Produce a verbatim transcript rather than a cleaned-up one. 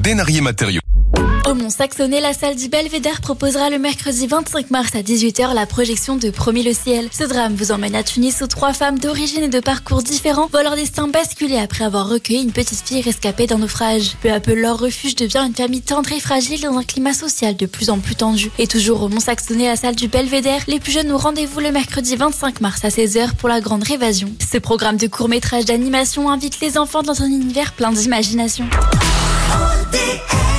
Denarier Matériaux. Au Mont-Saxonais, la salle du Belvédère proposera le mercredi vingt-cinq mars à dix-huit heures la projection de Promis le ciel. Ce drame vous emmène à Tunis où trois femmes d'origine et de parcours différents voient leur destin basculer après avoir recueilli une petite fille rescapée d'un naufrage. Peu à peu, leur refuge devient une famille tendre et fragile dans un climat social de plus en plus tendu. Et toujours au Mont-Saxonais, la salle du Belvédère, les plus jeunes ont rendez-vous le mercredi vingt-cinq mars à seize heures pour la grande révasion. Ce programme de court-métrage d'animation invite les enfants dans un univers plein d'imagination.